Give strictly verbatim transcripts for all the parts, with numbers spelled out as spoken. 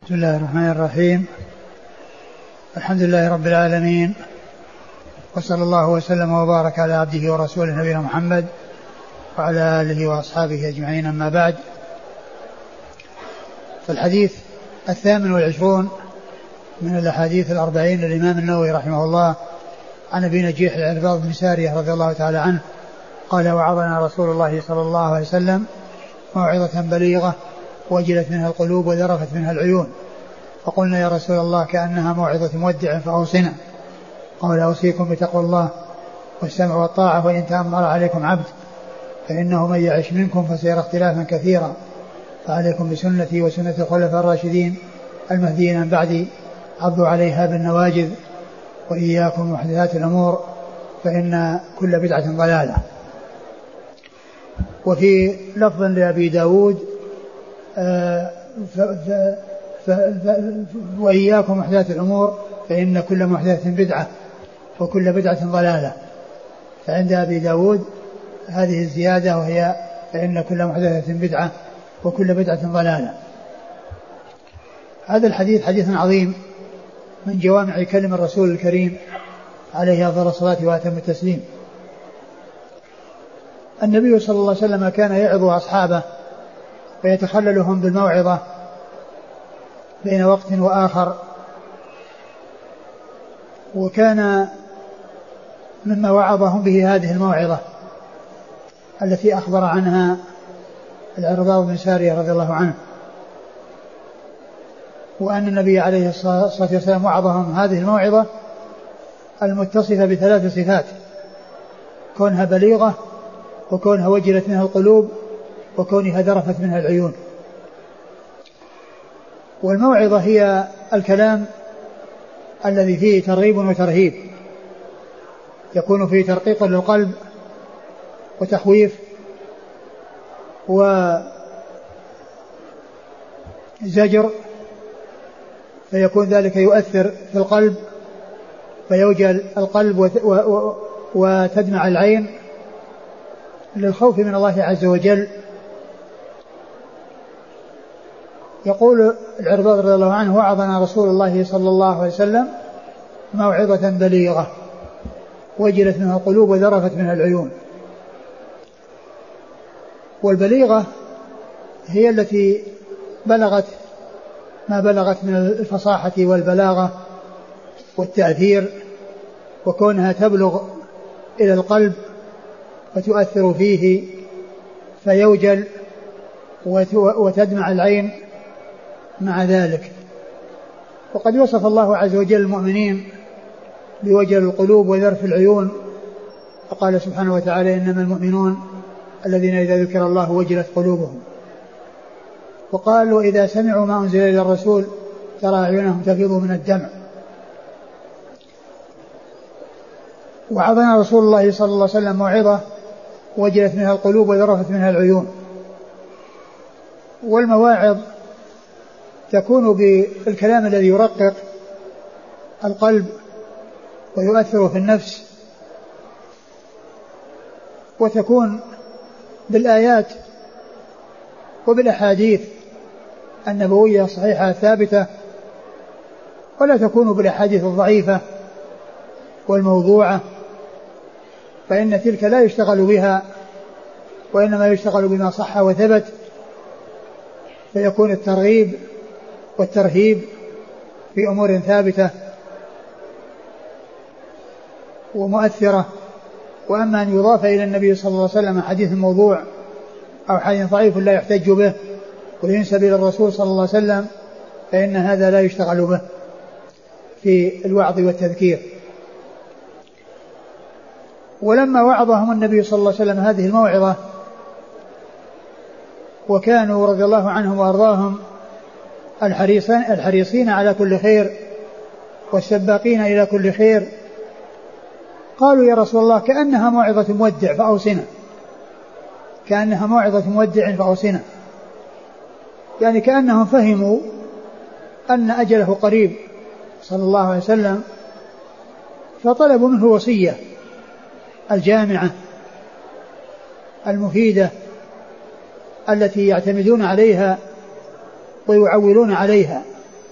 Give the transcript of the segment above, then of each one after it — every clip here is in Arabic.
بسم الله الرحمن الرحيم. الحمد لله رب العالمين، وصلى الله وسلم وبارك على عبده ورسوله نبينا محمد وعلى آله وأصحابه أجمعين، أما بعد. فالحديث الثامن والعشرون من الأحاديث الأربعين للإمام النووي رحمه الله عن أبي نجيح العرباض بن سارية رضي الله تعالى عنه قال: وعظنا رسول الله صلى الله عليه وسلم موعظة بليغة وجلت منها القلوب وذرفت منها العيون، فقلنا: يا رسول الله كأنها موعظة مودع فأوصنا. قال: أوصيكم بتقوى الله والسمع والطاعة، وإن تأمر عليكم عبد فإنه من يعش منكم فسيرى اختلافا كثيرا، فعليكم بسنتي وسنة الخلفاء الراشدين المهديين من بعدي، عضوا عليها بالنواجذ، وإياكم محدثات الأمور فإن كل بدعة ضلالة. وفي لفظ لأبي داود: آه ف ف ف ف وإياكم محدثات الأمور فإن كل محدثة بدعة وكل بدعة ضلالة. فعند أبي داود هذه الزيادة، وهي فإن كل محدثة بدعة وكل بدعة ضلالة. هذا الحديث حديث عظيم من جوامع كلم الرسول الكريم عليه أفضل الصلاة وأتم التسليم. النبي صلى الله عليه وسلم كان يعظ أصحابه ويتخللهم بالموعظة بين وقت وآخر، وكان مما وعظهم به هذه الموعظة التي أخبر عنها العرباض بن سارية رضي الله عنه، وأن النبي عليه الصلاة والسلام وعظهم هذه الموعظة المتصفة بثلاث صفات: كونها بليغة، وكونها وجلت منها القلوب، وكونها ذرفت منها العيون. والموعظة هي الكلام الذي فيه ترغيب وترهيب، يكون فيه ترقيق للقلب وتخويف وزجر، فيكون ذلك يؤثر في القلب فيوجل القلب وتدمع العين للخوف من الله عز وجل. يقول العرباض رضي الله عنه: وعظنا رسول الله صلى الله عليه وسلم موعظة بليغة وجلت منها القلوب وذرفت منها العيون. والبليغة هي التي بلغت ما بلغت من الفصاحة والبلاغة والتأثير، وكونها تبلغ إلى القلب وتؤثر فيه فيوجل وتدمع العين مع ذلك. وقد وصف الله عز وجل المؤمنين بوجل القلوب وذرف العيون، فقال سبحانه وتعالى: إنما المؤمنون الذين إذا ذكر الله وجلت قلوبهم. وقال: وإذا سمعوا ما أنزل إلى الرسول ترى أعينهم تفيض من الدمع. وعظنا رسول الله صلى الله عليه وسلم موعظة وجلت منها القلوب وذرفت منها العيون. والمواعظ تكون بالكلام الذي يرقق القلب ويؤثر في النفس، وتكون بالآيات وبالأحاديث النبوية الصحيحة الثابتة، ولا تكون بالأحاديث الضعيفة والموضوعة، فإن تلك لا يشتغل بها، وإنما يشتغل بما صح وثبت، فيكون الترغيب والترهيب في أمور ثابتة ومؤثرة. وأما أن يضاف إلى النبي صلى الله عليه وسلم حديث موضوع أو حديث ضعيف لا يحتج به وينسب إلى الرسول صلى الله عليه وسلم، فإن هذا لا يشتغل به في الوعظ والتذكير. ولما وعظهم النبي صلى الله عليه وسلم هذه الموعظة، وكانوا رضي الله عنهم وأرضاهم الحريصين, الحريصين على كل خير والسباقين إلى كل خير، قالوا: يا رسول الله كأنها موعظة مودع فأوصنا. كأنها موعظة مودع فأوصنا، يعني كأنهم فهموا أن أجله قريب صلى الله عليه وسلم، فطلبوا منه وصية الجامعة المفيدة التي يعتمدون عليها ويعولون عليها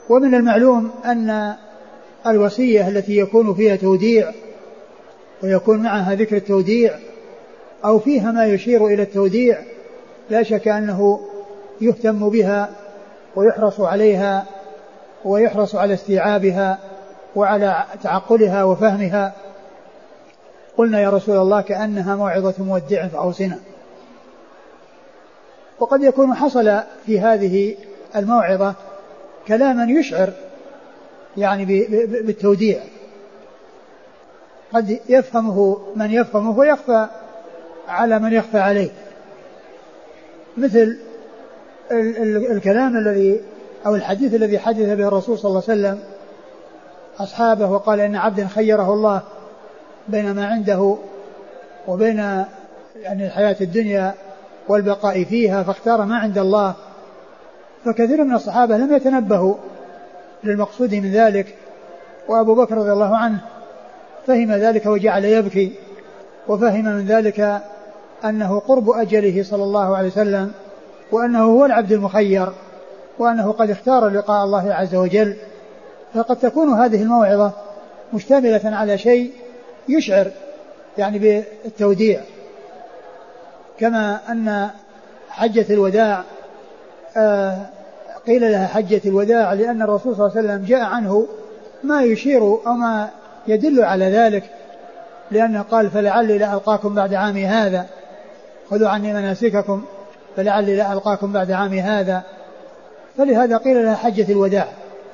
ومن المعلوم أن الوصية التي يكون فيها توديع ويكون معها ذكر التوديع أو فيها ما يشير إلى التوديع لا شك أنه يهتم بها ويحرص عليها ويحرص على استيعابها وعلى تعقلها وفهمها. قلنا يا رسول الله كأنها موعظة مودع فأوصنا. وقد يكون حصل في هذه الموعظة كلاما يشعر يعني بالتوديع، قد يفهمه من يفهمه ويخفى على من يخفى عليه، مثل الكلام الذي أو الحديث الذي حدث به الرسول صلى الله عليه وسلم أصحابه وقال إن عبدا خيره الله بين ما عنده وبين يعني الحياة الدنيا والبقاء فيها فاختار ما عند الله. فكثير من الصحابة لم يتنبهوا للمقصود من ذلك، وأبو بكر رضي الله عنه فهم ذلك وجعل يبكي، وفهم من ذلك أنه قرب أجله صلى الله عليه وسلم، وأنه هو العبد المخير، وأنه قد اختار لقاء الله عز وجل. فقد تكون هذه الموعظة مشتملة على شيء يشعر يعني بالتوديع، كما أن حجة الوداع آه قيل لها حجة الوداع لأن الرسول صلى الله عليه وسلم جاء عنه ما يشير أو ما يدل على ذلك، لأنه قال فلعلي لا ألقاكم بعد عامي هذا، خذوا عني مناسككم فلعلي لا ألقاكم بعد عامي هذا. فلهذا قيل لها حجة الوداع،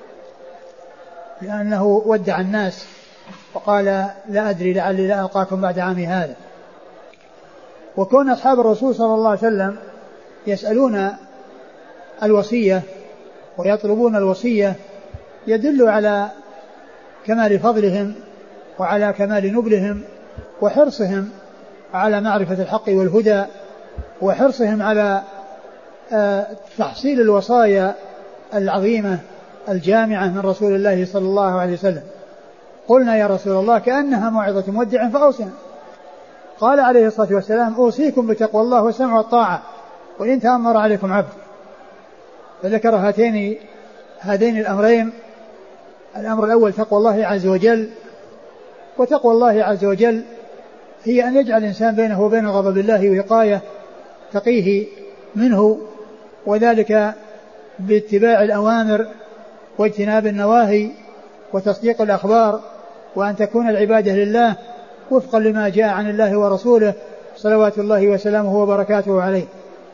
لأنه ودع الناس وقال لا أدري لعلي لا ألقاكم بعد عامي هذا. وكون أصحاب الرسول صلى الله عليه وسلم يسألون الوصية ويطلبون الوصية يدل على كمال فضلهم وعلى كمال نبلهم وحرصهم على معرفة الحق والهدى، وحرصهم على تحصيل الوصايا العظيمة الجامعة من رسول الله صلى الله عليه وسلم. قلنا يا رسول الله كأنها موعظة مودع فأوصنا. قال عليه الصلاة والسلام أوصيكم بتقوى الله والسمع والطاعة وإن تأمر عليكم عبد. فذكر هاتين هذين الأمرين، الأمر الأول تقوى الله عز وجل، وتقوى الله عز وجل هي أن يجعل الإنسان بينه وبين غضب الله وقاية تقيه منه، وذلك باتباع الأوامر واجتناب النواهي وتصديق الأخبار، وأن تكون العبادة لله وفقا لما جاء عن الله ورسوله صلوات الله وسلامه وبركاته عليه.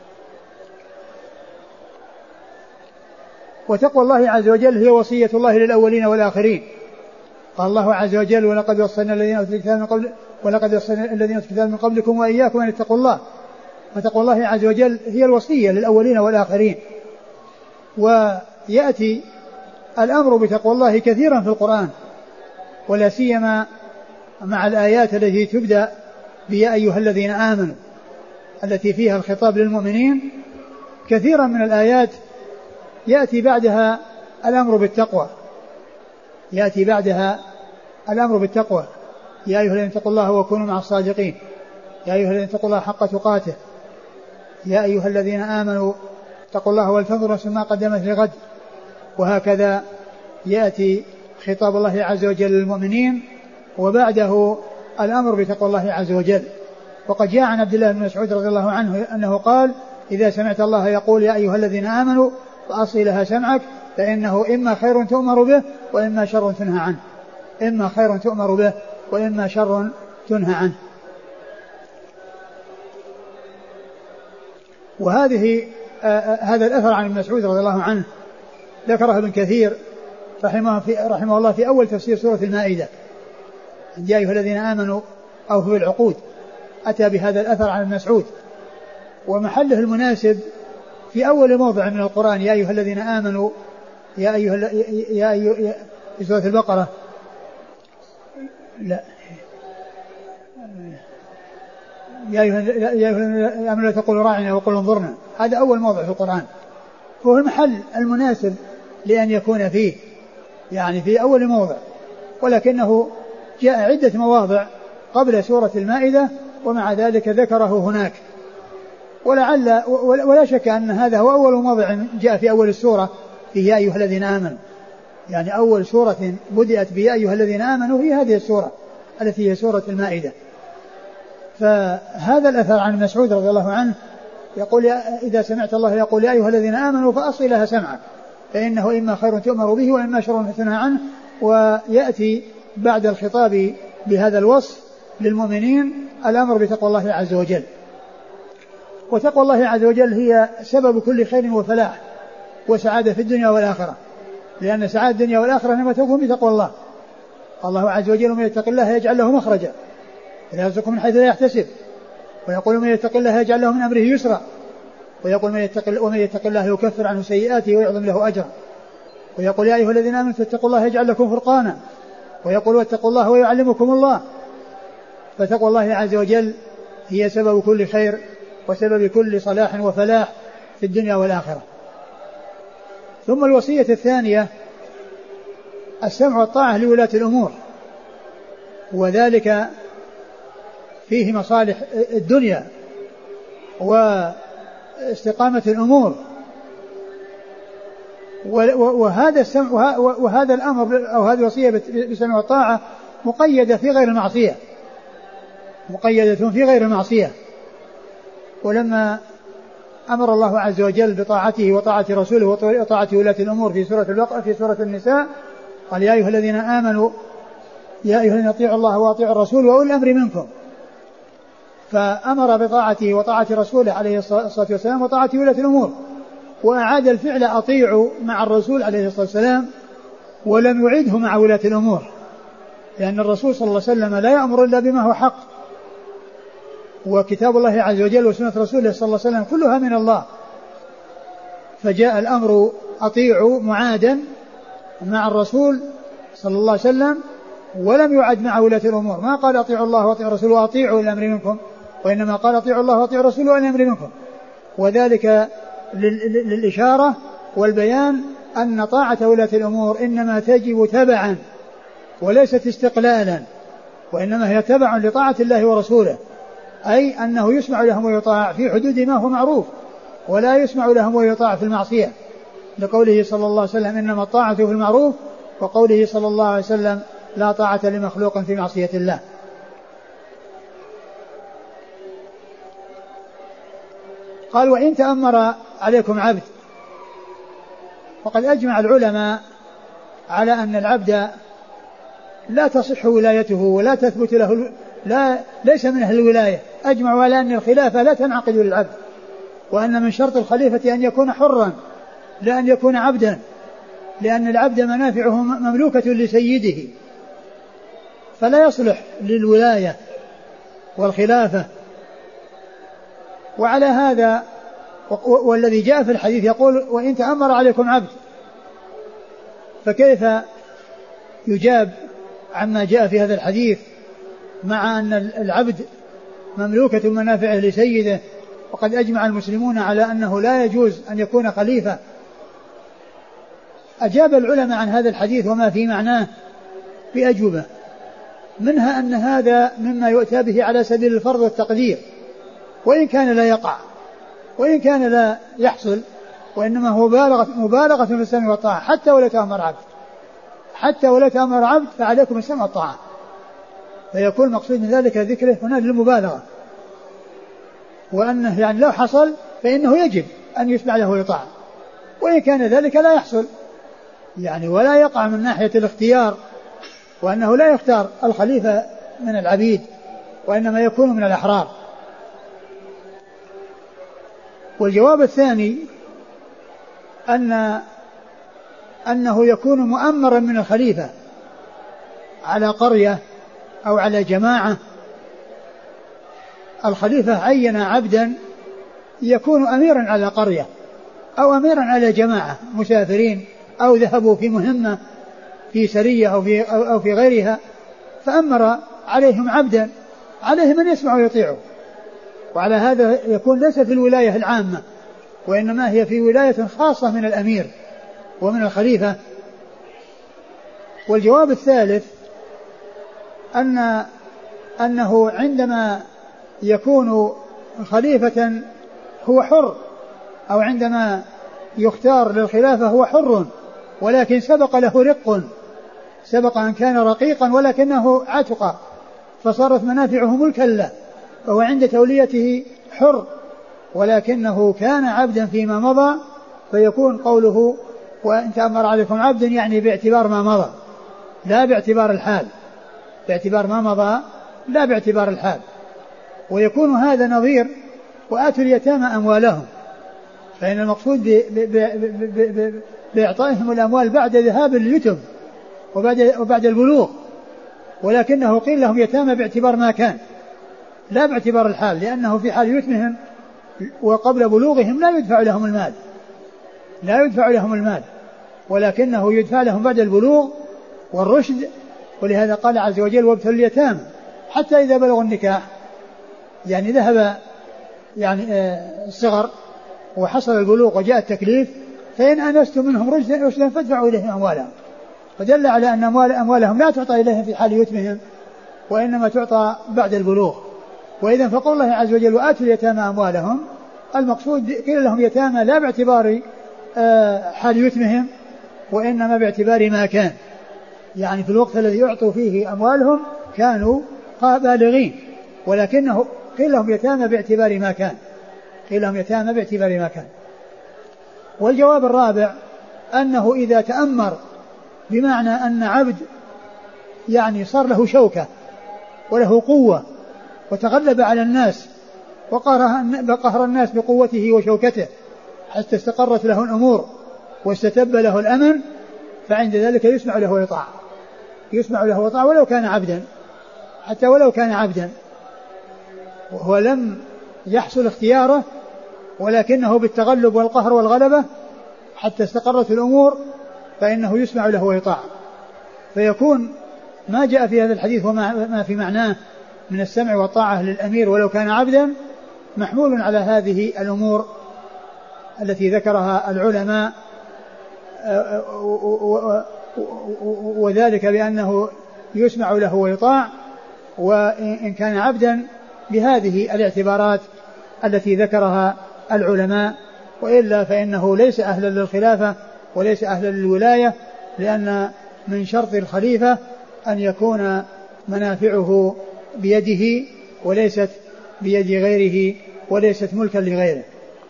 وتقوى الله عز وجل هي وصية الله للأولين والآخرين. قال الله عز وجل ولقد وصينا الذين أوتوا الكتاب من قبل ولقد وصينا الذين أوتوا الكتاب من قبلكم وإياكم أن اتقوا الله. فتقوى الله عز وجل هي الوصية للأولين والآخرين. ويأتي الأمر بتقوى الله كثيرا في القرآن، ولا سيما مع الآيات التي تبدأ بيا أيها الذين آمنوا التي فيها الخطاب للمؤمنين. كثيرا من الآيات يأتي بعدها الأمر بالتقوى، يأتي بعدها الأمر بالتقوى يا أيها الذين اتقوا الله وكونوا مع الصادقين، يا أيها الذين اتقوا الله حق تقاته، يا أيها الذين آمنوا اتقوا الله ولتنظر نفس ما قدمت لغد. وهكذا يأتي خطاب الله عز وجل للمؤمنين وبعده الأمر بتقوى الله عز وجل. وقد جاء عن عبد الله بن مسعود رضي الله عنه أنه قال إذا سمعت الله يقول يا أيها الذين آمنوا فأصغِ لها سمعك فإنه إما خير تؤمر به وإما شر تنهى عنه، إما خير تؤمر به وإما شر تنهى عنه. وهذه آه هذا الأثر عن ابن مسعود رضي الله عنه ذكره ابن كثير رحمه, في رحمه الله في أول تفسير سورة المائدة، يا أيها الذين آمنوا أوفوا بالعقود، أتى بهذا الأثر عن ابن مسعود، ومحله المناسب في أول موضع من القرآن يا أيها الذين آمنوا يا أيها يا أيها في سورة البقرة لا يا أيها الذين آمنوا لا تقولوا راعنا وقولوا انظرنا، هذا أول موضع في القرآن، فهو المحل المناسب لأن يكون فيه يعني في أول موضع، ولكنه جاء عدة مواضع قبل سورة المائدة ومع ذلك ذكره هناك. ولعل ولا شك أن هذا هو أول موضع جاء في أول السورة في يا أيها الذين آمنوا، يعني أول سورة بدأت بيا أيها الذين آمنوا هي هذه السورة التي هي سورة المائدة. فهذا الأثر عن مسعود رضي الله عنه يقول إذا سمعت الله يقول يا أيها الذين آمنوا فأصغ لها سمعك فإنه إما خير تؤمر به وإما شر تنهى عنه. ويأتي بعد الخطاب بهذا الوصف للمؤمنين الأمر بتقوى الله عز وجل. وتقوى الله عز وجل هي سبب كل خير وفلاح وسعادة في الدنيا والآخرة، لأن سعادة الدنيا والآخرة إنما تكون بتقوى الله. الله عز وجل من يتق الله يجعل له مخرجا ويرزقه من حيث لا يحتسب، ويقول من يتق الله يجعل له من أمره يسرا، ويقول من يتق ومن يتق الله يكفر عنه سيئاته ويعظم له أجرا، ويقول يا أيها الذين آمنوا اتقوا الله يجعل لكم فرقانا، ويقول واتقوا الله ويعلمكم الله. فتقوى الله عز وجل هي سبب كل خير وسبب كل صلاح وفلاح في الدنيا والآخرة. ثم الوصية الثانية السمع والطاعة لولاة الأمور، وذلك فيه مصالح الدنيا واستقامة الأمور. وهذا السمع وهذا الأمر أو هذه الوصية بالسمع والطاعة مقيدة في غير المعصية، مقيدة في غير المعصية. ولما أمر الله عز وجل بطاعته وطاعة رسوله وطاعة ولاة الأمور في سورة البقرة في سورة النساء قال يا أيها الذين آمنوا يا أيها الذين اطيعوا الله وأطيعوا الرسول وأولي الأمر منكم، فأمر بطاعته وطاعة رسوله عليه الصلاة والسلام وطاعة ولاة الأمور، وأعاد الفعل أطيعوا مع الرسول عليه الصلاة والسلام ولم يعيده مع ولاة الأمور، لأن الرسول صلى الله عليه وسلم لا يأمر إلا بما هو حق، وكتاب الله عز وجل وسنة رسوله صلى الله عليه وسلم كلها من الله، فجاء الأمر أطيعوا معادا مع الرسول صلى الله عليه وسلم ولم يعد مع ولاة الأمور. ما قال أطيعوا الله وأطيعوا الرسول وأطيعوا الأمر منكم، وإنما قال أطيعوا الله وأطيعوا الرسول والأمر منكم، وذلك للإشارة والبيان أن طاعة ولاة الأمور إنما تجب تبعا وليست استقلالا، وإنما هي تبع لطاعة الله ورسوله، أي أنه يسمع لهم ويطاع في حدود ما هو معروف، ولا يسمع لهم ويطاع في المعصية، لقوله صلى الله عليه وسلم إنما الطاعة في المعروف، وقوله صلى الله عليه وسلم لا طاعة لمخلوق في معصية الله. قال وإن تأمر عليكم عبد، وقد أجمع العلماء على أن العبد لا تصح ولايته ولا تثبت له، لا ليس من أهل الولاية، أجمعوا على أن الخلافة لا تنعقد للعبد، وأن من شرط الخليفة أن يكون حرا لا أن يكون عبدا، لأن العبد منافعه مملوكة لسيده، فلا يصلح للولاية والخلافة. وعلى هذا والذي جاء في الحديث يقول وإن تأمر عليكم عبد، فكيف يجاب عما جاء في هذا الحديث مع أن العبد مملوكة منافعه لسيده، وقد أجمع المسلمون على أنه لا يجوز أن يكون خليفة؟ أجاب العلماء عن هذا الحديث وما في معناه بأجوبة، منها أن هذا مما يؤتى به على سبيل الفرض والتقدير، وإن كان لا يقع وإن كان لا يحصل، وإنما هو مبالغة, مبالغة في السمع والطاعة، حتى ولا تأمر عبد حتى ولا تأمر عبد فعليكم السمع والطاعة، فيكون مقصود من ذلك ذكره هنا للمبالغة، وأنه يعني لو حصل فإنه يجب أن يسمع له ويطاع، وإن كان ذلك لا يحصل يعني ولا يقع من ناحية الاختيار، وأنه لا يختار الخليفة من العبيد وإنما يكون من الأحرار. والجواب الثاني أن أنه يكون مؤمرا من الخليفة على قرية أو على جماعة، الخليفة عين عبدا يكون أميرا على قرية أو أميرا على جماعة مسافرين أو ذهبوا في مهمة في سرية أو في, أو في غيرها، فأمر عليهم عبدا عليه من يسمع ويطيعه، وعلى هذا يكون ليس في الولاية العامة، وإنما هي في ولاية خاصة من الأمير ومن الخليفة. والجواب الثالث أن أنه عندما يكون خليفة هو حر، أو عندما يختار للخلافة هو حر ولكن سبق له رق، سبق أن كان رقيقا ولكنه عتق فصارت منافعه ملكا له، فهو عند توليته حر، ولكنه كان عبدا فيما مضى، فيكون قوله وإن تأمر عليكم عبد يعني باعتبار ما مضى لا باعتبار الحال، باعتبار ما مضى لا باعتبار الحال. ويكون هذا نظير وآتوا اليتامى أموالهم، فإن المقصود بإعطائهم الأموال بعد ذهاب اليتم وبعد, وبعد البلوغ، ولكنه قيل لهم يتامى باعتبار ما كان لا باعتبار الحال، لأنه في حال يتمهم وقبل بلوغهم لا يدفع لهم المال، لا يدفع لهم المال، ولكنه يدفع لهم بعد البلوغ والرشد. ولهذا قال عز وجل وابتلوا اليتامى حتى إذا بلغوا النكاح، يعني ذهب يعني الصغر وحصل البلوغ وجاء التكليف، فإن أنستم منهم رشدا فادفعوا إليهم أموالهم، فدل على أن أموال أموالهم لا تعطى إليهم في حال يتمهم وإنما تعطى بعد البلوغ. وإذا فقول الله عز وجل وآتوا اليتامى أموالهم، المقصود قيل لهم يتامى لا باعتبار حال يتمهم وإنما باعتبار ما كان، يعني في الوقت الذي يعطوا فيه أموالهم كانوا بالغين، ولكنه قيل لهم يتامى باعتبار ما كان، قيل لهم يتامى باعتبار ما كان. والجواب الرابع أنه إذا تأمر بمعنى أن عبد يعني صار له شوكة وله قوة وتغلب على الناس وقهر الناس بقوته وشوكته حتى استقرت له الأمور واستتب له الأمن، فعند ذلك يسمع له ويطاع، يسمع له ويطاع ولو كان عبدا، حتى ولو كان عبدا وهو لم يحصل اختياره، ولكنه بالتغلب والقهر والغلبة حتى استقرت الأمور فإنه يسمع له ويطاع. فيكون ما جاء في هذا الحديث وما في معناه من السمع والطاعة للأمير ولو كان عبدا محمول على هذه الأمور التي ذكرها العلماء، وذلك بأنه يسمع له ويطاع، وإن كان عبدا بهذه الاعتبارات التي ذكرها العلماء، وإلا فإنه ليس أهلا للخلافة وليس أهلا للولاية، لأن من شرط الخليفة أن يكون منافعه بيده وليست بيد غيره وليست ملكا لغيره.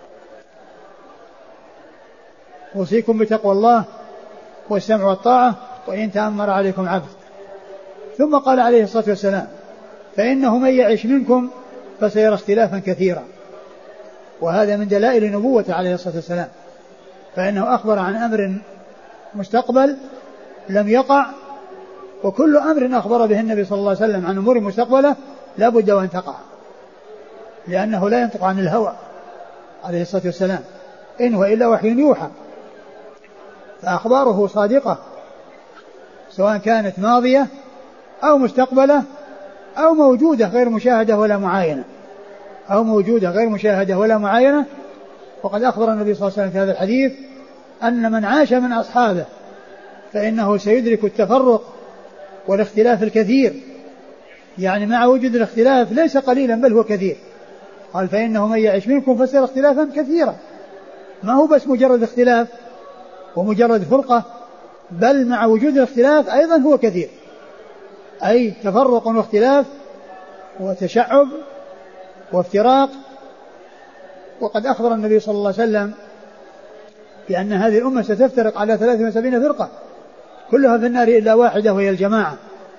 أوصيكم بتقوى الله والسمع والطاعة وإن تأمر عليكم عبد. ثم قال عليه الصلاة والسلام فإنه من يعش منكم فسيرى اختلافا كثيرا، وهذا من دلائل نبوة عليه الصلاة والسلام، فإنه أخبر عن أمر مستقبل لم يقع، وكل أمر أخبر به النبي صلى الله عليه وسلم عن أمور مستقبلة لا بد وأن تقع، لأنه لا ينطق عن الهوى عليه الصلاة والسلام، إن هو إلا وحي يوحى، فأخباره صادقة سواء كانت ماضية أو مستقبلة أو موجودة غير مشاهدة ولا معاينة، أو موجودة غير مشاهدة ولا معاينة. وقد أخبر النبي صلى الله عليه وسلم في هذا الحديث أن من عاش من أصحابه فإنه سيدرك التفرق والاختلاف الكثير، يعني مع وجود الاختلاف ليس قليلا بل هو كثير. قال فإنه من يعش منكم فسيرى اختلافا كثيرا، ما هو بس مجرد اختلاف ومجرد فرقة، بل مع وجود الاختلاف أيضا هو كثير، أي تفرق واختلاف وتشعب وافتراق. وقد أخبر النبي صلى الله عليه وسلم بأن هذه الأمة ستفترق على ثلاث وسبعين فرقة كلها في النار إلا واحدة وهي الجماعة،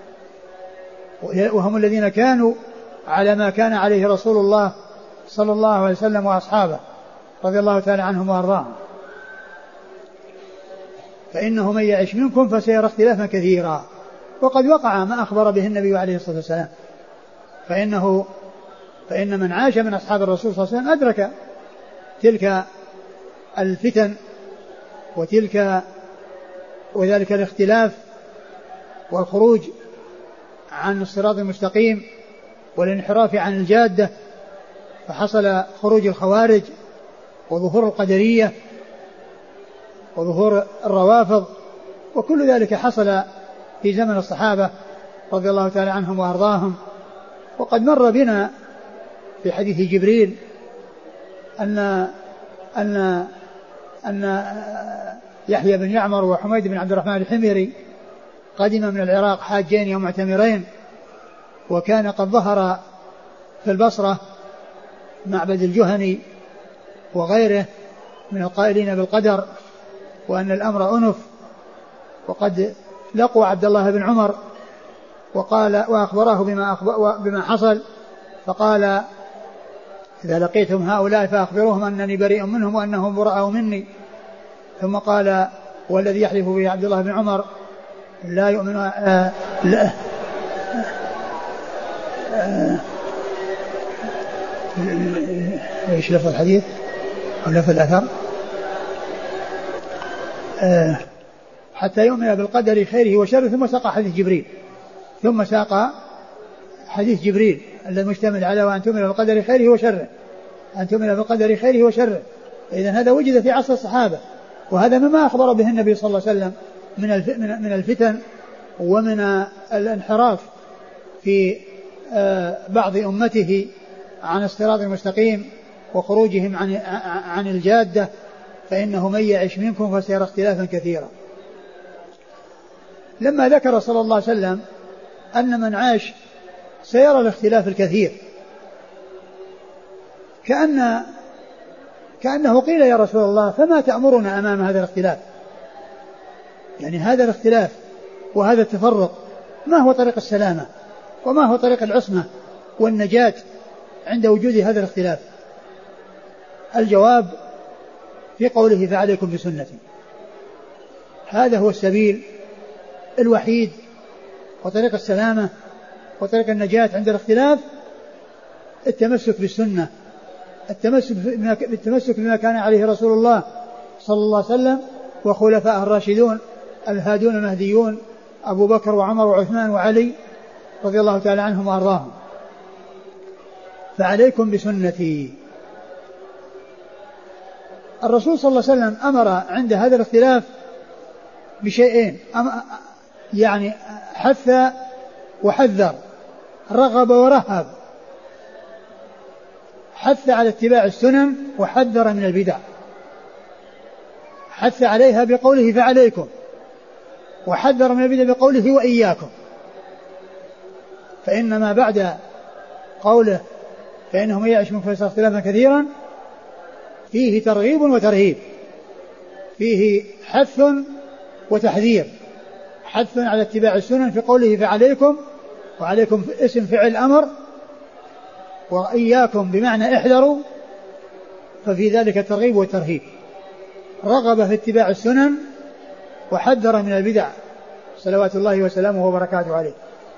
وهم الذين كانوا على ما كان عليه رسول الله صلى الله عليه وسلم وأصحابه رضي الله تعالى عنهم وأرضاهم. فإنه من يعش منكم فسيرى اختلافا كثيرا، وقد وقع ما أخبر به النبي عليه الصلاة والسلام، فإنه فإن من عاش من أصحاب الرسول صلى الله عليه وسلم أدرك تلك الفتن وتلك وذلك الاختلاف والخروج عن الصراط المستقيم والانحراف عن الجادة، فحصل خروج الخوارج وظهور القدرية وظهور الروافض، وكل ذلك حصل في زمن الصحابة رضي الله تعالى عنهم وأرضاهم. وقد مر بنا في حديث جبريل أن أن أن يحيى بن يعمر وحميد بن عبد الرحمن الحميري قدم من العراق حاجين ومعتمرين، وكان قد ظهر في البصرة معبد الجهني وغيره من القائلين بالقدر وأن الأمر أنف، وقد لقوا عبد الله بن عمر وقال وأخبراه بما, أخبر بما حصل، فقال إذا لقيتم هؤلاء فأخبروهم أنني بريء منهم وأنهم براء مني. ثم قال والذي يحلف به عبد الله بن عمر لا يؤمن آه لا آه ايش لفظ الحديث او لفظ الاثر آه حتى يؤمن بالقدر خيره وشره. ثم ساق حديث جبريل ثم ساق حديث جبريل الذي مشتمل على وأن تؤمن بالقدر خيره وشره، أن تؤمن بالقدر خيره وشره. إذن هذا وجد في عصر الصحابة، وهذا مما أخبر به النبي صلى الله عليه وسلم من الفتن ومن الانحراف في بعض أمته عن الصراط المستقيم وخروجهم عن عن الجادة، فإنه من يعش منكم فسيرى اختلافا كثيرا. لما ذكر صلى الله عليه وسلم أن من عاش سيرى الاختلاف الكثير، كأن كأنه قيل يا رسول الله فما تأمرنا أمام هذا الاختلاف؟ يعني هذا الاختلاف وهذا التفرق ما هو طريق السلامة وما هو طريق العصمة والنجاة عند وجود هذا الاختلاف؟ الجواب في قوله فعليكم بسنتي، هذا هو السبيل الوحيد وطريق السلامة وطريق النجاة عند الاختلاف، التمسك بالسنة، التمسك بالتمسك بما كان عليه رسول الله صلى الله عليه وسلم وخلفاء الراشدون الهادون المهديون أبو بكر وعمر وعثمان وعلي رضي الله تعالى عنهم وأرضاهم. فعليكم بسنتي. الرسول صلى الله عليه وسلم أمر عند هذا الاختلاف بشيئين، يعني حث وحذر، رغب ورهب. حث على اتباع السنن وحذر من البدع. حث عليها بقوله فعليكم، وحذر من البدع بقوله وإياكم. فإنما بعد قوله فإنهم يعيش من فساد اختلافا كثيرا فيه ترغيب وترهيب، فيه حث وتحذير. حث على اتباع السنن في قوله فعليكم، وعليكم اسم فعل أمر، وإياكم بمعنى احذروا، ففي ذلك الترغيب والترهيب. رغب في اتباع السنن وحذر من البدع صلوات الله وسلامه وبركاته عليه.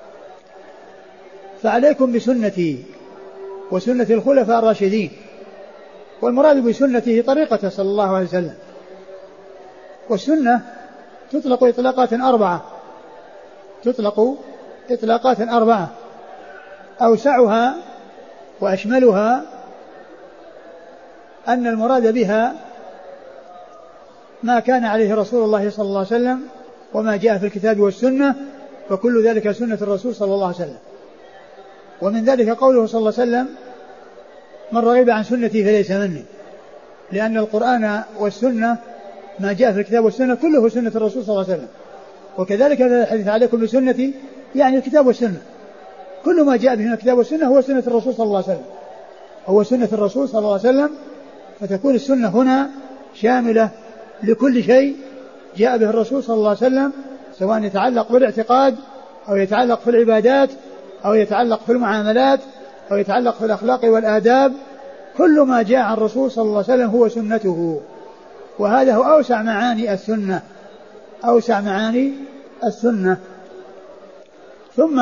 فعليكم بسنتي وسنة الخلفاء الراشدين، والمراد بسنته طريقته صلى الله عليه وسلم. والسنة تطلق إطلاقات أربعة تطلق إطلاقات أربعة أوسعها وأشملها أن المراد بها ما كان عليه رسول الله صلى الله عليه وسلم وما جاء في الكتاب والسنة، فكل ذلك سنة الرسول صلى الله عليه وسلم. ومن ذلك قوله صلى الله عليه وسلم من رغب عن سنتي فليس مني، لأن القرآن والسنة ما جاء في الكتاب والسنة كله سنة الرسول صلى الله عليه وسلم. وكذلك هذا الحديث عليكم بسنتي يعني الكتاب والسنة، كل ما جاء به من الكتاب والسنة هو سنة الرسول صلى الله عليه وسلم، هو سنة الرسول صلى الله عليه وسلم. فتكون السنة هنا شاملة لكل شيء جاء به الرسول صلى الله عليه وسلم، سواء يتعلق بالاعتقاد أو يتعلق في العبادات أو يتعلق في المعاملات أو يتعلق في الأخلاق والآداب. كل ما جاء عن الرسول صلى الله عليه وسلم هو سنته، وهذا هو أوسع معاني السنة، أوسع معاني السنة. ثم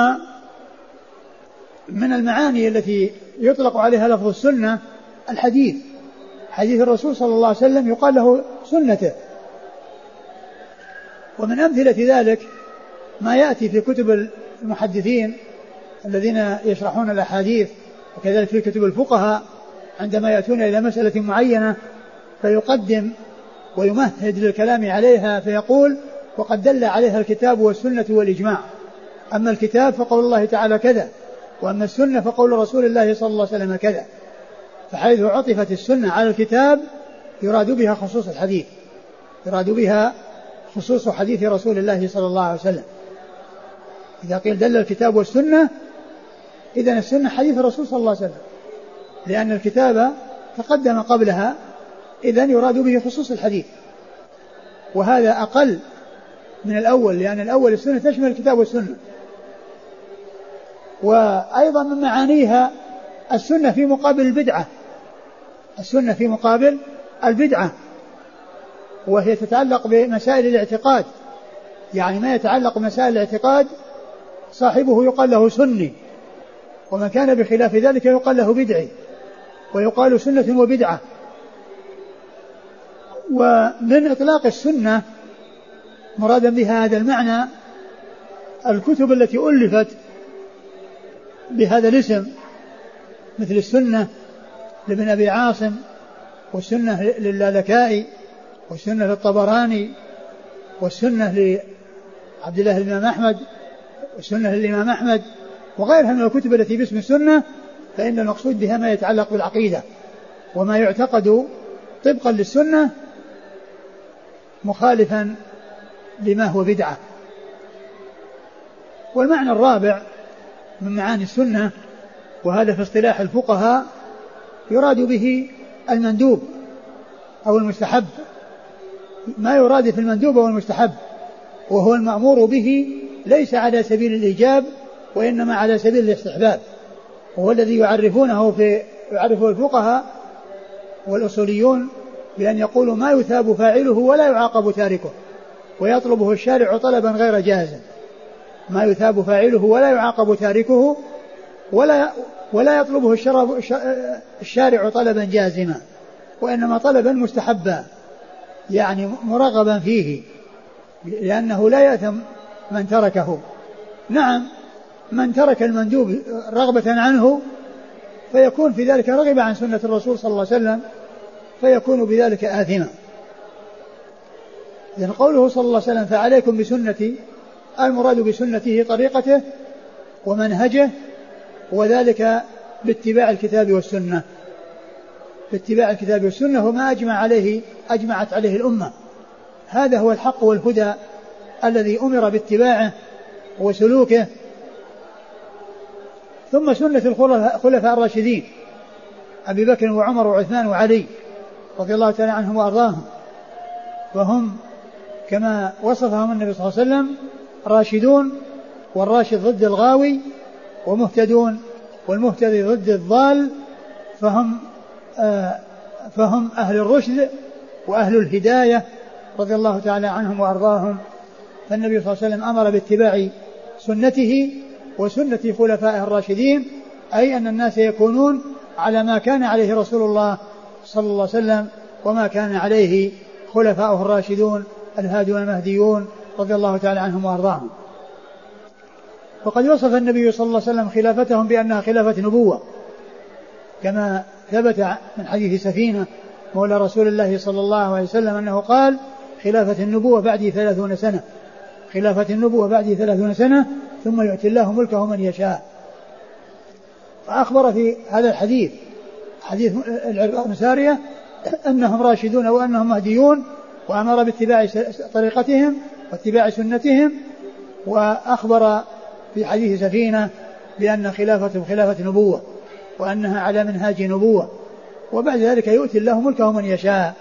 من المعاني التي يطلق عليها لفظ السنة الحديث، حديث الرسول صلى الله عليه وسلم يقال له سنته. ومن أمثلة ذلك ما يأتي في كتب المحدثين الذين يشرحون الأحاديث، وكذلك في كتب الفقهاء عندما يأتون إلى مسألة معينة فيقدم ويمهد للكلام عليها فيقول وقد دل عليها الكتاب والسنة والإجماع. أما الكتاب فقول الله تعالى كذا، وأما السنة فقول رسول الله صلى الله عليه وسلم كذا. فحيث عطفت السنة على الكتاب يراد بها خصوص الحديث، يراد بها خصوص حديث رسول الله صلى الله عليه وسلم. إذا قيل دل الكتاب والسنة إذن السنة حديث الرسول صلى الله عليه وسلم، لأن الكتاب تقدم قبلها، إذن يراد به خصوص الحديث، وهذا أقل من الأول، لأن الأول السنة تشمل الكتاب والسنة. وأيضا من معانيها السنة في مقابل البدعة، السنة في مقابل البدعة، وهي تتعلق بمسائل الاعتقاد، يعني ما يتعلق بمسائل الاعتقاد صاحبه يقال له سني، ومن كان بخلاف ذلك يقال له بدعي، ويقال سنة وبدعة. ومن إطلاق السنة مرادا بها هذا المعنى الكتب التي ألفت بهذا الاسم، مثل السنة لابن أبي عاصم، والسنة للالكائي، والسنة للطبراني، والسنة لعبد الله الإمام أحمد، والسنة للإمام أحمد، وغيرها من الكتب التي باسم السنة. فإن المقصود بها ما يتعلق بالعقيدة وما يعتقد طبقا للسنة مخالفا لما هو بدعة. والمعنى الرابع من معاني السنة، وهذا في اصطلاح الفقهاء، يراد به المندوب أو المستحب، ما يراد في المندوب أو المستحب، وهو المأمور به ليس على سبيل الإيجاب وإنما على سبيل الاستحباب، وهو الذي يعرفونه في يعرفه الفقهاء والأصوليون بأن يقولوا ما يثاب فاعله ولا يعاقب تاركه، ويطلبه الشارع طلبا غير جاز. ما يثاب فاعله ولا يعاقب تاركه ولا ولا يطلبه الشارع طلبا جازما، وإنما طلبا مستحبا، يعني مرغبا فيه، لأنه لا يأثم من تركه. نعم، من ترك المندوب رغبة عنه فيكون في ذلك رغب عن سنة الرسول صلى الله عليه وسلم، فيكون بذلك آثما. لأن قوله صلى الله عليه وسلم فعليكم بسنتي، المراد بسنته طريقته ومنهجه، وذلك باتباع الكتاب والسنة. باتباع الكتاب والسنة وما أجمع عليه أجمعت عليه الأمة، هذا هو الحق والهدى الذي أمر باتباعه وسلوكه. ثم سنة الخلفاء الراشدين أبي بكر وعمر وعثمان وعلي رضي الله تعالى عنهم وأرضاهم، وهم كما وصفهم النبي صلى الله عليه وسلم راشدون، والراشد ضد الغاوي، ومهتدون، والمهتدي ضد الضال، فهم آه فهم أهل الرشد وأهل الهداية رضي الله تعالى عنهم وأرضاهم. فالنبي صلى الله عليه وسلم أمر باتباع سنته وسنة خلفائه الراشدين، أي أن الناس يكونون على ما كان عليه رسول الله صلى الله عليه وسلم وما كان عليه خلفائه الراشدون الهادون المهديون رضي الله تعالى عنهم وأرضاهم. وقد وصف النبي صلى الله عليه وسلم خلافتهم بأنها خلافة نبوة، كما ثبت من حديث سفينة مولى رسول الله صلى الله عليه وسلم أنه قال خلافة النبوة بعد ثلاثون سنة، خلافة النبوة بعد ثلاثون سنة ثم يؤتي الله ملكه من يشاء. فأخبر في هذا الحديث حديث العرباض بن سارية أنهم راشدون وأنهم مهديون، وأمر باتباع طريقتهم واتباع سنتهم، وأخبر في حديث سفينة بأن خلافتهم خلافة نبوة وأنها على منهاج نبوة، وبعد ذلك يؤتي الله ملكه من يشاء.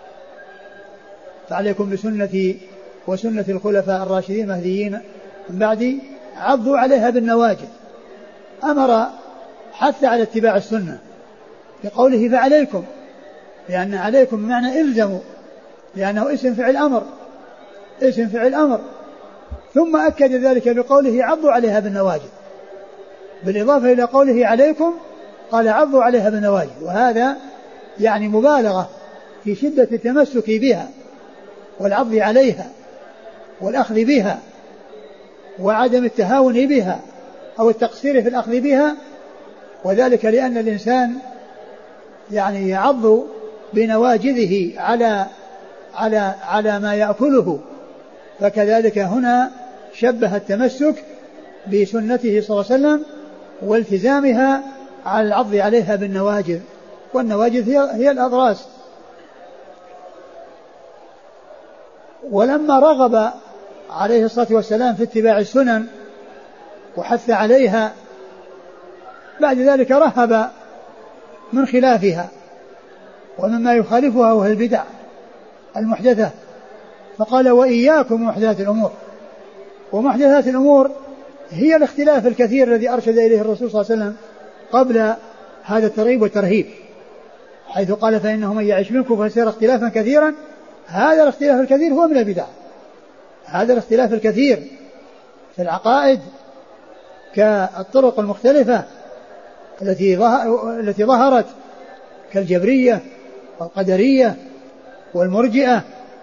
فعليكم بسنتي وسنة الخلفاء الراشدين المهديين من بعدي عضوا عليها بالنواجذ. أمر حث على اتباع السنة بقوله فعليكم، لأن عليكم بمعنى إلزموا، لأنه اسم فعل أمر، اسم فعل أمر. ثم أكد ذلك بقوله عضوا عليها بالنواجذ، بالإضافة إلى قوله عليكم قال عضوا عليها بالنواجذ، وهذا يعني مبالغة في شدة التمسك بها والعض عليها والأخذ بها وعدم التهاون بها أو التقصير في الأخذ بها، وذلك لأن الإنسان يعني يعض بنواجذه على على على ما يأكله، فكذلك هنا شبه التمسك بسنته صلى الله عليه وسلم والتزامها على العض عليها بالنواجذ، والنواجذ هي, هي الأضراس. ولما رغب عليه الصلاة والسلام في اتباع السنن وحث عليها بعد ذلك رهب من خلافها ومما يخالفها وهي البدع المحدثة، فقال وإياكم محدثات الأمور. ومحدثات الأمور هي الاختلاف الكثير الذي أرشد إليه الرسول صلى الله عليه وسلم قبل هذا الترغيب والترهيب، حيث قال فإنه من يعش منكم فسيرى اختلافا كثيرا. هذا الاختلاف الكثير هو من البدع، هذا الاختلاف الكثير في العقائد كالطرق المختلفة التي التي ظهرت كالجبرية والقدرية والمرجئة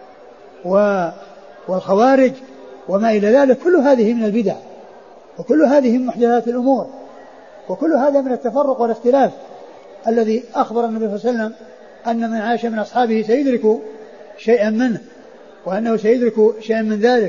والخوارج وما إلى ذلك، كل هذه من البدع وكل هذه من محدثات الأمور، وكل هذا من التفرق والاختلاف الذي أخبر النبي صلى الله عليه وسلم أن من عاش من أصحابه سيدرك شيئا منه وأنه سيدرك شيئا من ذلك.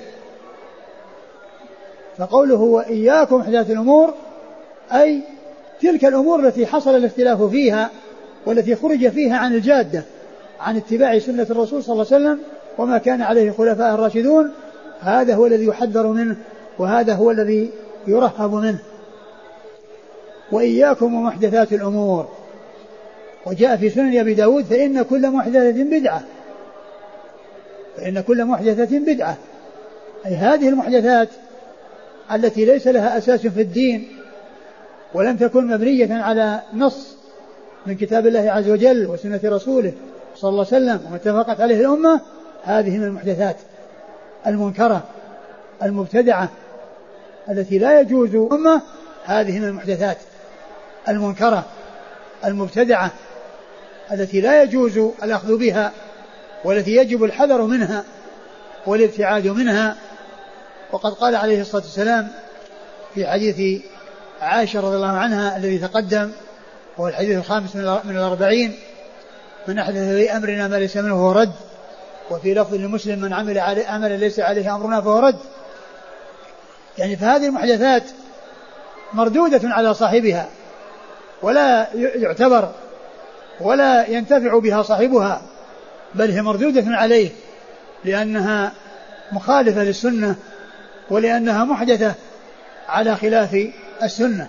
فقوله وإياكم محدثات الأمور أي تلك الأمور التي حصل الاختلاف فيها والتي خرج فيها عن الجادة، عن اتباع سنة الرسول صلى الله عليه وسلم وما كان عليه خلفاء الراشدون. هذا هو الذي يحذر منه وهذا هو الذي يرهب منه. وإياكم ومحدثات الأمور. وجاء في سنن أبي داود فإن كل محدثة بدعة، فإن كل محدثة بدعة، أي هذه المحدثات التي ليس لها أساس في الدين ولم تكن مبنية على نص من كتاب الله عز وجل وسنة رسوله صلى الله عليه وسلم وما اتفقت عليه الأمة، هذه من المحدثات المنكرة المبتدعة التي لا يجوز أمة. هذه من المحدثات المنكرة المبتدعة التي لا يجوز الأخذ بها والتي يجب الحذر منها والابتعاد منها. وقد قال عليه الصلاة والسلام في حديث عائشة رضي الله عنها الذي تقدم وهو الحديث الخامس من الأربعين: من أحدث في أمرنا ما ليس منه فهو رد. وفي لفظ لمسلم: من عمل عملا ليس عليه أمرنا فهو رد. يعني فهذه المحدثات مردودة على صاحبها ولا يعتبر ولا ينتفع بها صاحبها، بل هي مردودة عليه لأنها مخالفة للسنة ولأنها محدثة على خلاف السنة.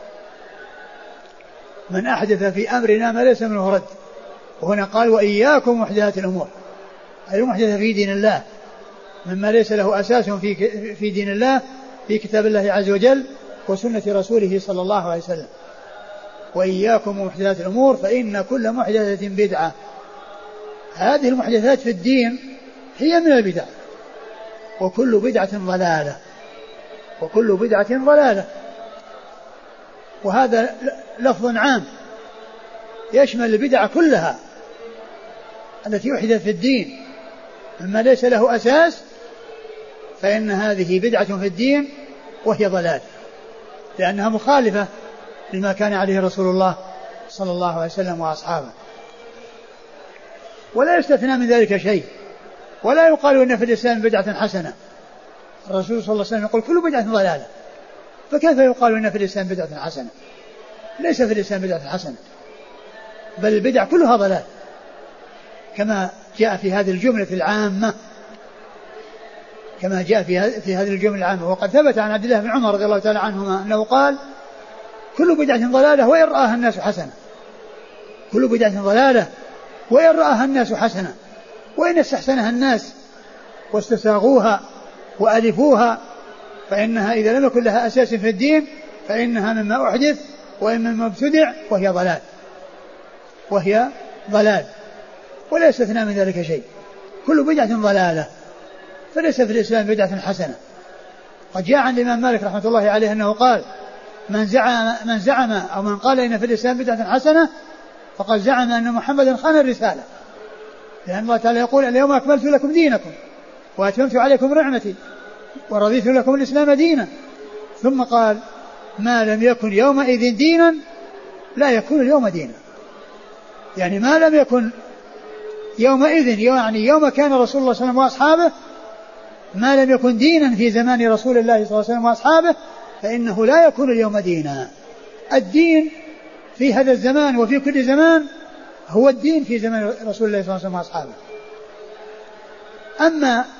من أحدث في أمرنا ما ليس منه رد. وهنا قال وإياكم محدثات الأمور، أي المحدثة في دين الله مما ليس له أساس في في دين الله في كتاب الله عز وجل وسنة رسوله صلى الله عليه وسلم. وإياكم محدثات الأمور فإن كل محدثة بدعة. هذه المحدثات في الدين هي من البدع، وكل بدعة ضلالة، وكل بدعة ضلالة. وهذا لفظ عام يشمل البدع كلها التي أحدثت في الدين مما ليس له أساس، فإن هذه بدعة في الدين وهي ضلال، لأنها مخالفة لما كان عليه رسول الله صلى الله عليه وسلم وأصحابه. ولا يستثنى من ذلك شيء، ولا يقال إن في الإسلام بدعة حسنة. الرسول صلى الله عليه وسلم يقول كل بدعة ضلالة، فكيف يقال إن في الإسلام بدعة حسنة؟ ليس في الإسلام بدعة حسنة، بل البدع كلها ضلال كما جاء في هذه الجملة العامة، كما جاء في هذه الجملة العامة. وقد ثبت عن عبد الله بن عمر رضي الله تعالى عنهما أنه قال كل بدعة ضلالة وإن رآها الناس حسنة. كل بدعة ضلالة وإن رآها الناس حسنة، وإن استحسنها الناس واستساغوها وألفوها، فإنها إذا لم يكن لها أساس في الدين فإنها مما أحدث وإن مما ابتدع وهي ضلال، وهي ضلال ولا يستثنى من ذلك شيء. كل بدعة ضلالة، فليس في الإسلام بدعة حسنة. قد جاء عن الإمام مالك رحمة الله عليه أنه قال من زعم, من زعم أو من قال إن في الإسلام بدعة حسنة فقد زعم أن محمدا خان الرسالة، لأن الله تعالى يقول اليوم أكملت لكم دينكم وأتممت عليكم نعمتي ورضيت لكم الإسلام دينا. ثم قال ما لم يكن يومئذ دينا لا يكون اليوم دينا. يعني ما لم يكن يومئذ، يعني يوم كان رسول الله صلى الله عليه وسلم وأصحابه، ما لم يكن دينا في زمان رسول الله صلى الله عليه وسلم وأصحابه فإنه لا يكون اليوم دينا. الدين في هذا الزمان وفي كل زمان هو الدين في زمان رسول الله صلى الله عليه وسلم وأصحابه. أما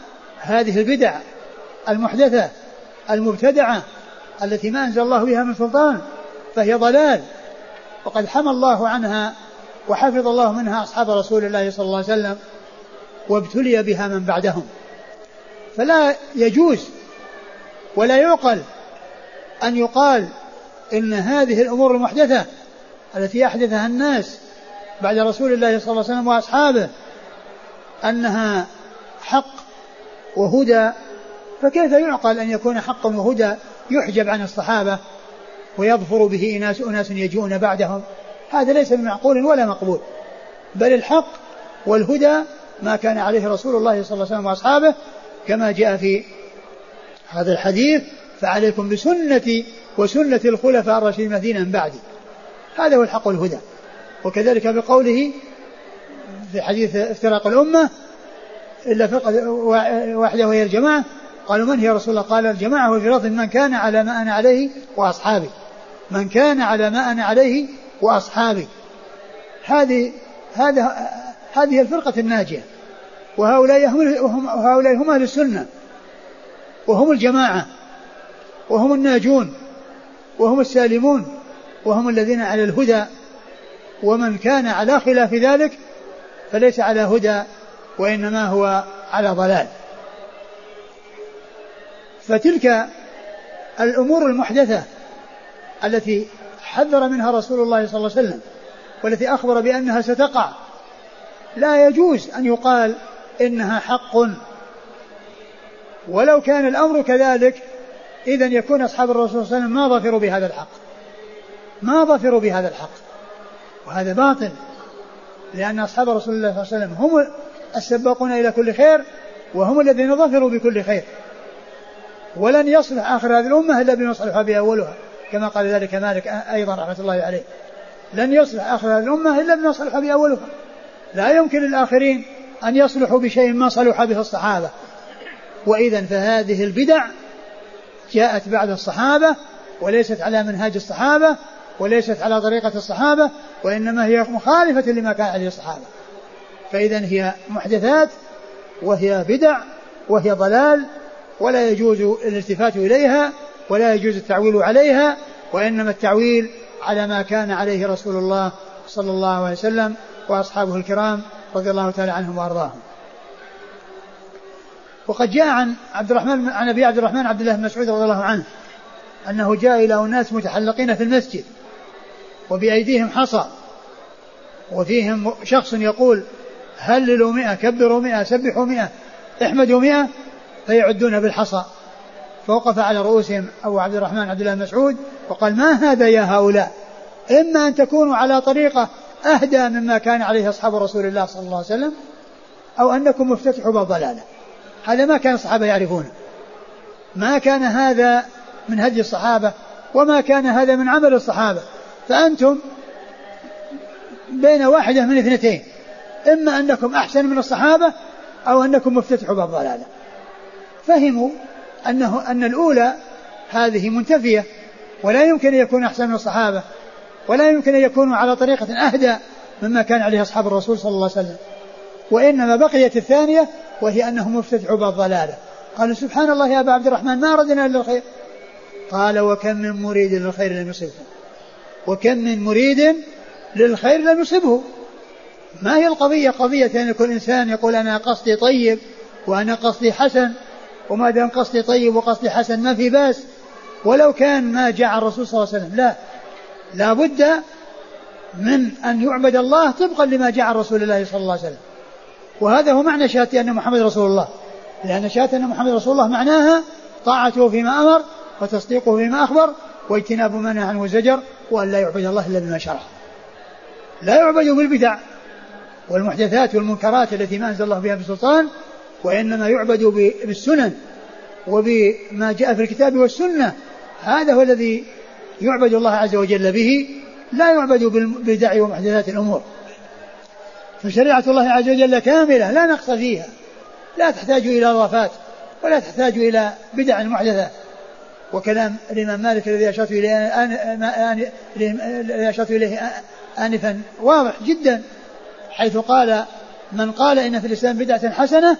هذه البدع المحدثة المبتدعة التي ما أنزل الله بها من سلطان فهي ضلال، وقد حمى الله عنها وحفظ الله منها أصحاب رسول الله صلى الله عليه وسلم وابتلي بها من بعدهم. فلا يجوز ولا يعقل أن يقال إن هذه الأمور المحدثة التي أحدثها الناس بعد رسول الله صلى الله عليه وسلم وأصحابه أنها حق وهدى، فكيف يعقل أن يكون حق وهدى يحجب عن الصحابة ويظفر به أناس أناس يجيئون بعدهم؟ هذا ليس بمعقول ولا مقبول، بل الحق والهدى ما كان عليه رسول الله صلى الله عليه وسلم وأصحابه كما جاء في هذا الحديث: فعليكم بسنتي وسنة الخلفاء الراشدين المهديين من بعدي. هذا هو الحق والهدى. وكذلك بقوله في حديث افتراق الأمة إلا فرقة واحدة وهي الجماعة، قالوا من هي رسول الله؟ قال الجماعة والفرق من كان على ما أنا عليه وأصحابي، من كان على ما أنا عليه وأصحابي. هذه هذا هذه الفرقة الناجية، وهؤلاء هم وهؤلاء هم أهل السنة وهم الجماعة وهم الناجون وهم السالمون وهم الذين على الهدى، ومن كان على خلاف ذلك فليس على هدى وإنما هو على ضلال. فتلك الأمور المحدثة التي حذر منها رسول الله صلى الله عليه وسلم والتي أخبر بأنها ستقع لا يجوز أن يقال إنها حق، ولو كان الأمر كذلك إذن يكون أصحاب الرسول صلى الله عليه وسلم ما ظفروا بهذا الحق، ما ظفروا بهذا الحق، وهذا باطل، لأن أصحاب رسول الله صلى الله عليه وسلم هم السباقون إلى كل خير وهم الذين ظفروا بكل خير، ولن يصلح آخر هذه الأمة إلا بما صلح بها أولها، كما قال ذلك مالك أيضا رحمة الله عليه: لن يصلح آخر هذه الأمة إلا بما صلح بها أولها. لا يمكن للآخرين أن يصلحوا بشيء ما صلح به الصحابة. وإذن فهذه البدع جاءت بعد الصحابة وليست على منهاج الصحابة وليست على طريقة الصحابة، وإنما هي مخالفة لما كان عليه الصحابة. فإذن هي محدثات وهي بدع وهي ضلال، ولا يجوز الالتفات إليها ولا يجوز التعويل عليها، وإنما التعويل على ما كان عليه رسول الله صلى الله عليه وسلم وأصحابه الكرام رضي الله تعالى عنهم وأرضاهم. وقد جاء عن عبد الرحمن عن أبي عبد الرحمن عبد الله بن مسعود رضي الله عنه أنه جاء إلى أناس متحلقين في المسجد وبأيديهم حصى، وفيهم شخص يقول: هللوا مئة، كبروا مئة، سبحوا مئة، احمدوا مئة، فيعدون بالحصى. فوقف على رؤوسهم أبو عبد الرحمن عبد الله بن مسعود وقال: ما هذا يا هؤلاء؟ إما أن تكونوا على طريقة أهدى مما كان عليه أصحاب رسول الله صلى الله عليه وسلم، أو أنكم مفتتحوا باب ضلالة. هذا ما كان الصحابة يعرفونه، ما كان هذا من هدي الصحابة وما كان هذا من عمل الصحابة، فأنتم بين واحدة من اثنتين: إما أنكم أحسن من الصحابة أو أنكم مفتتحوا باب ضلالة. فهموا أنه أن الأولى هذه منتفية، ولا يمكن أن يكون أحسن من الصحابة ولا يمكن أن يكونوا على طريقة أهدى مما كان عليه أصحاب الرسول صلى الله عليه وسلم، وإنما بقيت الثانية وهي أنهم مفتتحوا باب ضلالة. قالوا: سبحان الله يا أبا عبد الرحمن، ما أردنا إلا الخير. قال: وكم من مريد للخير لم يصبه، وكم من مريد للخير لم يصبه. ما هي القضية؟ قضية أن يكون إنسان يقول أنا قصدي طيب وأنا قصدي حسن، وما دام قصدي طيب وقصدي حسن ما في باس، ولو كان ما جاء الرسول صلى الله عليه وسلم. لا، لا بد من أن يعبد الله طبقا لما جاء عن رسول الله صلى الله عليه وسلم. وهذا هو معنى شهادة أن محمد رسول الله، لأن شهادة أن محمد رسول الله معناها طاعته فيما أمر وتصديقه فيما أخبر واجتناب ما نهى عنه وزجر، وأن لا يعبد الله إلا بما شرع. لا يعبد بالبدع والمحدثات والمنكرات التي ما أنزل الله بها بسلطان، وإنما يعبد بالسنن وبما جاء في الكتاب والسنة. هذا هو الذي يعبد الله عز وجل به، لا يعبد بالبدع ومحدثات الأمور. فشريعة الله عز وجل كاملة لا نقص فيها، لا تحتاج إلى إضافات ولا تحتاج إلى بدع محدثة. وكلام الإمام مالك الذي أشرت إليه الذي أشرت إليه آنفا واضح جدا، حيث قال: من قال إن في الإسلام بدعة حسنة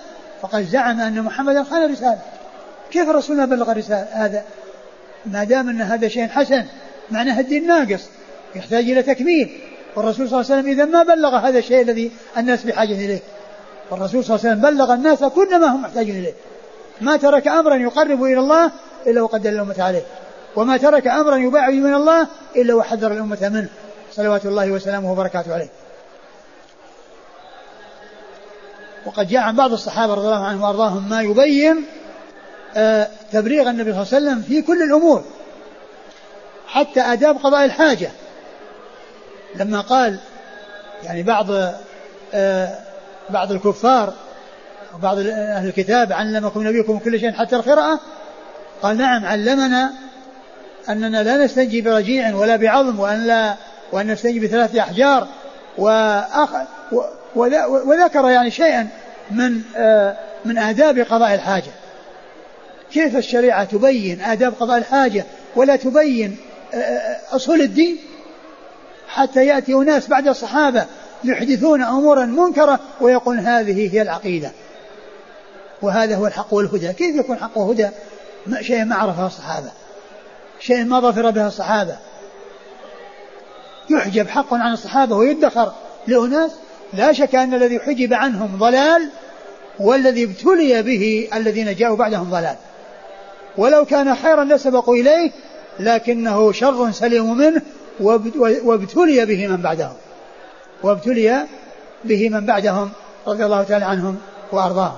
فقد زعم أن محمدا خان الرسالة. كيف الرسول ما بلغ الرسالة؟ هذا ما دام أن هذا شيء حسن معناه الدين ناقص يحتاج إلى تكميل، والرسول صلى الله عليه وسلم إذا ما بلغ هذا الشيء الذي الناس بحاجة إليه. والرسول صلى الله عليه وسلم بلغ الناس كل ما هم محتاجين إليه، ما ترك أمرا يقرب إلى الله إلا وقد دل الأمة عليه، وما ترك أمرا يباعد من الله إلا وحذر الأمة منه صلوات الله وسلامه وبركاته عليه. وقد جاء عن بعض الصحابة رضي الله عنهم وأرضاهم ما يبين آه تبليغ النبي صلى الله عليه وسلم في كل الأمور، حتى آداب قضاء الحاجة، لما قال يعني بعض آه بعض الكفار وبعض أهل الكتاب علمكم نبيكم كل شيء حتى القراءة، قال نعم علمنا أننا لا نستنجي برجيع ولا بعظم، وأن, لا وأن نستنجي بثلاثة أحجار، وأخ وذكر يعني شيئا من آه من آداب قضاء الحاجة. كيف الشريعة تبين آداب قضاء الحاجة ولا تبين آه أصول الدين؟ حتى يأتي أناس بعد الصحابة يحدثون أمورا منكرة ويقول هذه هي العقيدة وهذا هو الحق والهدى. كيف يكون حق وهدى شيء ما عرفه الصحابة، شيء ما ظفر به الصحابة؟ يحجب حق عن الصحابة ويدخر لأناس؟ لا شك أن الذي حجب عنهم ضلال، والذي ابتلي به الذين جاءوا بعدهم ضلال، ولو كان خيرا لسبقوا إليه لكنه شر سليم منه وابتلي به من بعدهم وابتلي به من بعدهم رضي الله تعالى عنهم وأرضاهم.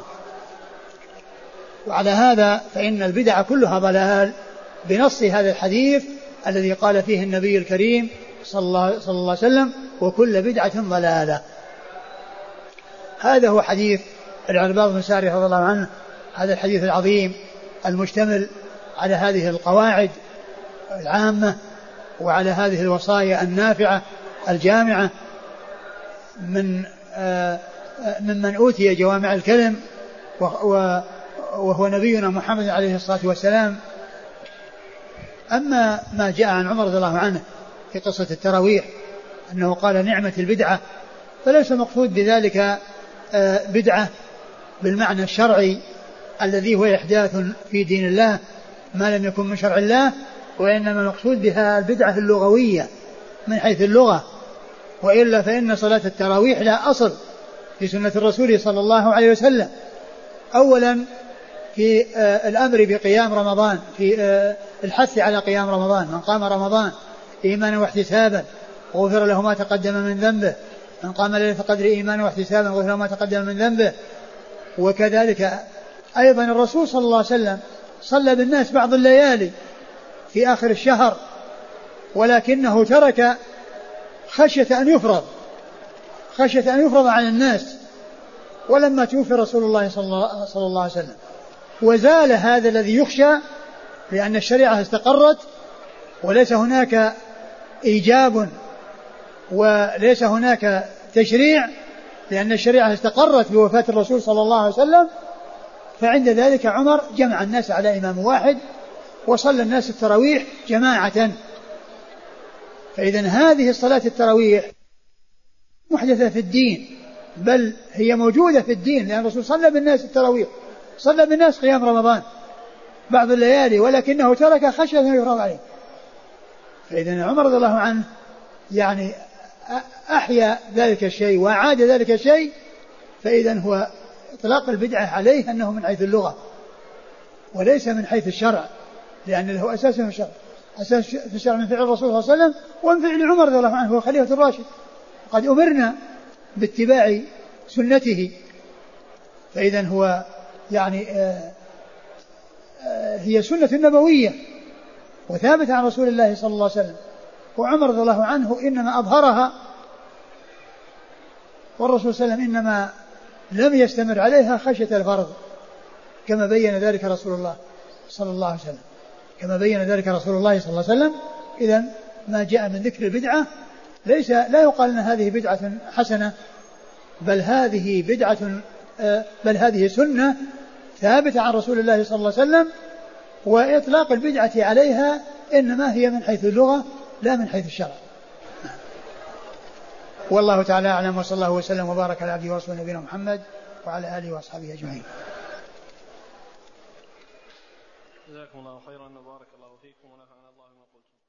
وعلى هذا فإن البدع كلها ضلال بنص هذا الحديث الذي قال فيه النبي الكريم صلى الله, صلى الله عليه وسلم وكل بدعة ضلالة. هذا هو حديث العرباض بن سارية رضي الله عنه، هذا الحديث العظيم المشتمل على هذه القواعد العامة وعلى هذه الوصايا النافعة الجامعة من ممن أوتي جوامع الكلم وهو نبينا محمد عليه الصلاة والسلام. أما ما جاء عن عمر رضي الله عنه في قصة التراويح أنه قال نعمة البدعة، فليس مقصود بذلك بدعة بالمعنى الشرعي الذي هو إحداث في دين الله ما لم يكن من شرع الله، وإنما المقصود بها البدعة اللغوية من حيث اللغة، وإلا فإن صلاة التراويح لا أصل في سنة الرسول صلى الله عليه وسلم. أولا في الأمر بقيام رمضان، في الحث على قيام رمضان، من قام رمضان إيمانا واحتسابا غفر له ما تقدم من ذنبه، من قام ليلة القدر إيمانا واحتسابا غفر له ما تقدم من ذنبه. وكذلك أيضا الرسول صلى الله عليه وسلم صلى بالناس بعض الليالي في آخر الشهر، ولكنه ترك خشية أن يفرض خشية أن يفرض على الناس، ولما توفي رسول الله صلى الله عليه وسلم وزال هذا الذي يخشى، لأن الشريعة استقرت وليس هناك إيجاب وليس هناك تشريع، لأن الشريعة استقرت بوفاة الرسول صلى الله عليه وسلم. فعند ذلك عمر جمع الناس على إمام واحد وصلى الناس التراويح جماعة. فإذن هذه الصلاة التراويح محدثة في الدين، بل هي موجودة في الدين، لأن الرسول صلى بالناس التراويح، صلى بالناس قيام رمضان بعض الليالي، ولكنه ترك خشية أن يفرض عليه. فإذن عمر رضي الله عنه يعني أحيا ذلك الشيء وأعاد ذلك الشيء. فإذن هو إطلاق البدعة عليه أنه من حيث اللغة وليس من حيث الشرع، لأن له أساس في الشرع، أساس في الشرع من فعل الرسول صلى الله عليه وسلم ومن فعل عمر رضي الله عنه هو خليفة الراشد، قد أمرنا باتباع سنته. فإذن هو يعني آآ آآ هي سنة نبوية وثابت عن رسول الله صلى الله عليه وسلم، وعمر رضي الله عنه إنما أظهرها، والرسول صلى الله عليه وسلم إنما لم يستمر عليها خشية الفرض، كما بين ذلك رسول الله صلى الله عليه وسلم كما بين ذلك رسول الله صلى الله عليه وسلم. إذن ما جاء من ذكر البدعة ليس لا يقال أن هذه بدعة حسنة، بل هذه بدعة بل هذه سنة ثابتة عن رسول الله صلى الله عليه وسلم، وإطلاق البدعة عليها إنما هي من حيث اللغة لا من حيث الشرع. والله تعالى أعلم، وصلى الله وسلم وبارك على عبده ورسوله نبينا محمد وعلى آله وأصحابه أجمعين. جزاكم الله خيرا وبارك الله فيكم ونفعنا الله بما قلتم.